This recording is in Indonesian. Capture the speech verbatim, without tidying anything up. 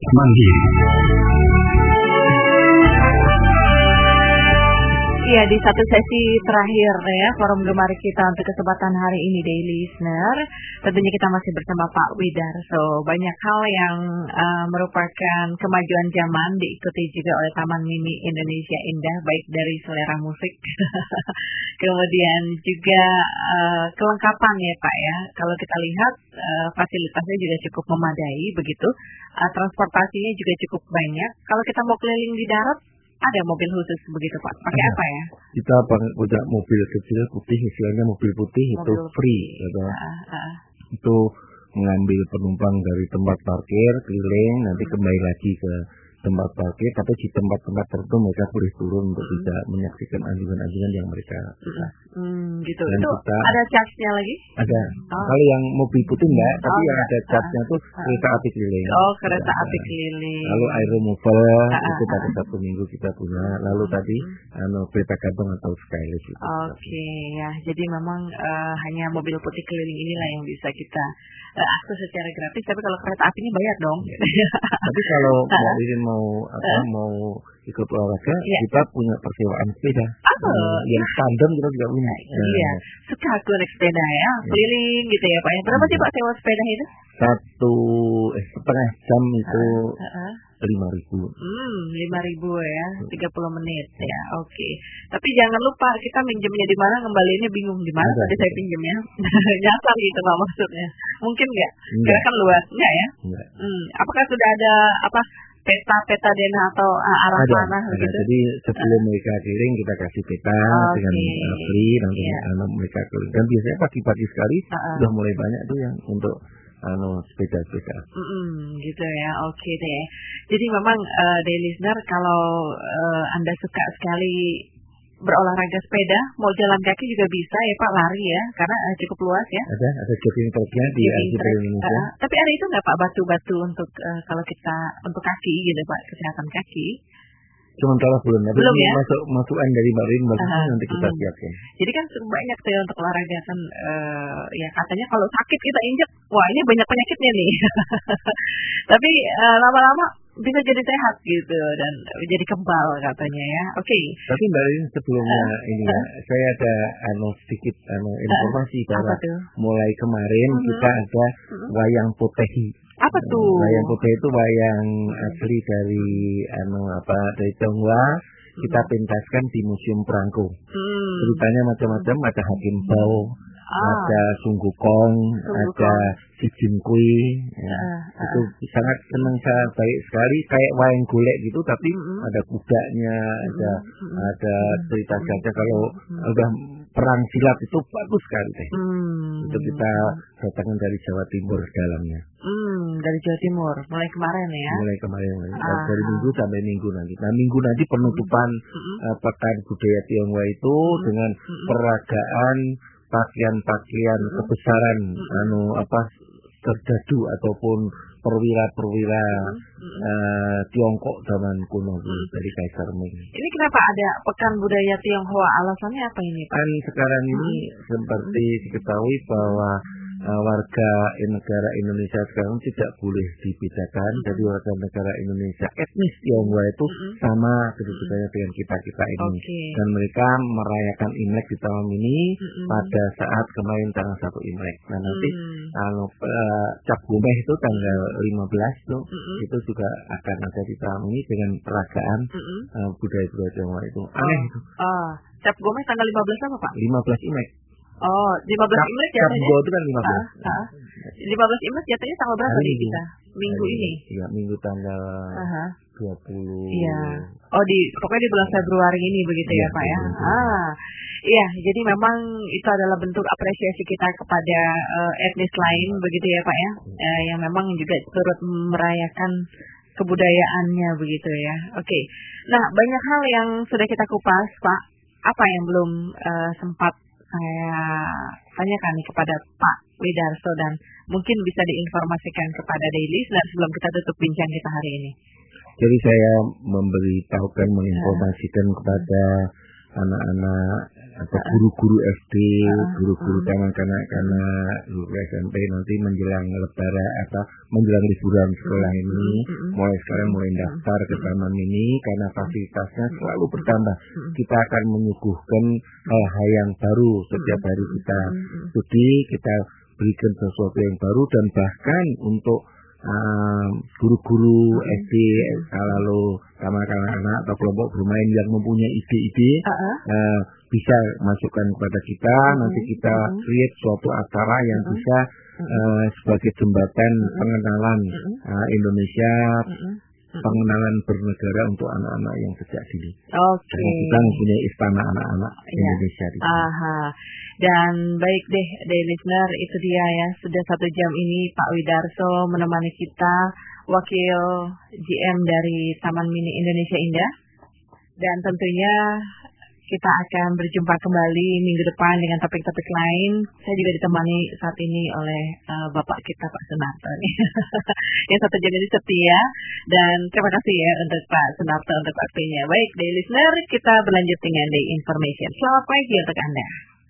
Mandiri. Ya, di satu sesi terakhir ya forum gemar kita untuk kesempatan hari ini, Daily Listener, tentunya kita masih bersama Pak Widarso. Banyak hal yang uh, merupakan kemajuan zaman diikuti juga oleh Taman Mini Indonesia Indah, baik dari selera musik, kemudian juga uh, kelengkapan ya Pak ya. Kalau kita lihat uh, fasilitasnya juga cukup memadai begitu, uh, transportasinya juga cukup banyak. Kalau kita mau keliling di darat, ada mobil khusus begitu Pak? Pakai apa ya? Kita punya mobil kecil putih, istilahnya mobil putih mobil itu free, gitu. Uh, uh. Itu mengambil penumpang dari tempat parkir keliling, nanti kembali lagi ke tempat parkir, tapi di tempat-tempat tertentu mereka boleh turun untuk hmm. bisa menyaksikan anjungan-anjungan yang mereka suka. Hmm, gitu. Dan itu kita, ada charge-nya lagi? Ada. Oh. Kalau yang mobil putih enggak, tapi oh, yang ada charge-nya itu uh, uh. kereta api keliling. Oh, kereta ada. api keliling. Lalu air removal uh, uh, itu pada uh, satu minggu kita punya. Lalu uh, tadi uh, anu kereta gantung atau skylift. Oke, okay, ya. Jadi memang uh, hanya mobil putih keliling inilah yang bisa kita uh, akses secara gratis. Tapi kalau kereta apinya bayar dong. Tapi kalau Mbak Ririn mau apa uh. mau ikut olahraga, ya. Kita punya persewaan sepeda. Oh, uh, yang tandem kita juga punya. Nah, iya, uh, suka aku naik sepeda ya, keliling gitu ya Pak. Berapa sih Pak sewa sepeda itu? Satu eh, setengah jam itu uh, uh. lima ribu. Hmm, lima ribu ya, tiga puluh menit ya, oke. Okay. Tapi jangan lupa kita minjemnya di mana, ngembaliinnya bingung di mana. Tadi saya pinjemnya, nyasar gitu Pak maksudnya. Mungkin nggak? Karena kan luas, nggak ya? Enggak. Hmm, apakah sudah ada apa? peta-peta dena atau uh, arah ada, mana ada. gitu. Jadi sebelum uh. mereka keliling kita kasih peta okay. dengan uh, free, nanti yeah. anak mereka keliling. Dan biasanya pagi-pagi sekali uh-uh. sudah mulai banyak tuh yang untuk anu sepeda-sepeda. Mm-mm, gitu ya, oke okay deh. Jadi memang uh, Daily Listener, kalau uh, Anda suka sekali berolahraga sepeda, mau jalan kaki juga bisa ya Pak, lari ya, karena uh, cukup luas ya. Ada, ada jogging tracknya di arsitek Indonesia. Uh, tapi ada itu nggak Pak batu-batu untuk uh, kalau kita untuk kaki gitu Pak, kesehatan kaki? Sementara belum, tapi belum ya? masuk masukan dari Mbak Rin, uh-huh. nanti kita hmm. siapkan. Jadi kan banyak tuh untuk olahraga kan, uh, ya katanya kalau sakit kita injek, wah ini banyak penyakitnya nih. Tapi uh, lama-lama bisa jadi sehat gitu dan jadi kebal katanya ya. Oke. Okay. Tapi Mbak Rin sebelumnya uh, ini ya, uh, saya ada anu sedikit anu informasi uh, bahwa mulai kemarin uh-huh. kita ada uh-huh. wayang potehi. Apa tuh? Wayang putih itu wayang asli dari anu apa dari Tionghoa. Kita pentaskan di Museum Perangko. Hmm. Ceritanya macam-macam, ada Hakim Bau, ah. ada Sunggukong, ada Si Jin Kui. Ya. Uh, uh. Itu sangat senang, sangat baik sekali, kayak wayang golek gitu, tapi uh-huh. ada kudanya, ada uh-huh. ada cerita saja. Kalau uh-huh. udah perang silat itu bagus sekali deh. Hmm. Itu kita datangkan dari Jawa Timur dalamnya. Hmm, dari Jawa Timur, mulai kemarin ya? Mulai kemarin, ah. dari minggu sampai minggu nanti. Nah minggu nanti penutupan hmm. uh, Pekan Budaya Tionghoa itu hmm. dengan hmm. peragaan pakaian-pakaian hmm. kebesaran, hmm. anu apa serdadu ataupun perwira-perwira hmm. uh, Tiongkok zaman kuno hmm. dari Kaisar Ming. Ini kenapa ada Pekan Budaya Tionghoa? Alasannya apa ini Pak? Kan sekarang ini hmm. seperti diketahui bahwa uh, warga negara Indonesia sekarang tidak boleh dibedakan. Hmm. Jadi warga negara Indonesia etnis Tionghoa itu hmm. sama kedudukannya dengan kita-kita ini. Okay. Dan mereka merayakan Imlek di tahun ini hmm. pada saat kemarin tanggal satu Imlek. Nah nanti hmm. uh, uh, Cap Gomeh itu tanggal lima belas tuh, mm-hmm. itu juga akan ada di tahun ini dengan peragaan mm-hmm. uh, budaya-budaya Tionghoa itu. Aneh oh. itu. Ah, Cap Gomeh tanggal lima belas apa Pak? lima belas Imlek. Oh, lima belas Imlek jatuhnya. Cap Gomeh itu kan lima belas. Ah, ah. lima belas Imlek jatuhnya tanggal berapa nih kita? Minggu hari, ini? Iya, minggu tanggal uh-huh. dua puluh. Iya. Oh, di pokoknya di bulan Februari ini begitu ya, ya Pak ya. Ah. Iya, jadi memang itu adalah bentuk apresiasi kita kepada uh, etnis lain begitu ya Pak ya. Uh, yang memang juga turut merayakan kebudayaannya begitu ya. Oke. Okay. Nah, banyak hal yang sudah kita kupas, Pak. Apa yang belum uh, sempat saya tanyakan nih kepada Pak Widarso dan mungkin bisa diinformasikan kepada Daily Listener sebelum kita tutup bincang kita hari ini. Jadi saya memberitahukan, menginformasikan kepada anak-anak atau guru-guru S D, guru-guru taman kanak-kanak, guru S M P nanti menjelang lebaran apa menjelang liburan sekolah ini, mulai sekarang mulai daftar ke taman ini karena fasilitasnya selalu bertambah. Kita akan menyuguhkan hal-hal yang baru setiap hari kita studi, kita berikan sesuatu yang baru dan bahkan untuk uh, guru-guru S D, lalu taman kanak-kanak atau kelompok bermain yang mempunyai ide-ide uh-huh. uh, bisa masukkan kepada kita. Uh-huh. Nanti kita create suatu acara yang uh-huh. bisa uh, sebagai jembatan uh-huh. pengenalan uh, Indonesia, uh-huh. pengenalan bernegara untuk anak-anak yang sejak dini. Oke. Okay. Kita mempunyai istana anak-anak ya. Indonesia. Aha. Dan baik deh, deh listener, itu dia ya, sudah satu jam ini Pak Widarso menemani kita, wakil G M dari Taman Mini Indonesia Indah. Dan tentunya kita akan berjumpa kembali minggu depan dengan topik-topik lain. Saya juga ditemani saat ini oleh uh, Bapak kita Pak Sunarto yang satu jam ini setia. Dan terima kasih ya untuk Pak Sunarto untuk waktunya. Baik, day listener, kita berlanjut dengan day information. Selamat pagi untuk Anda.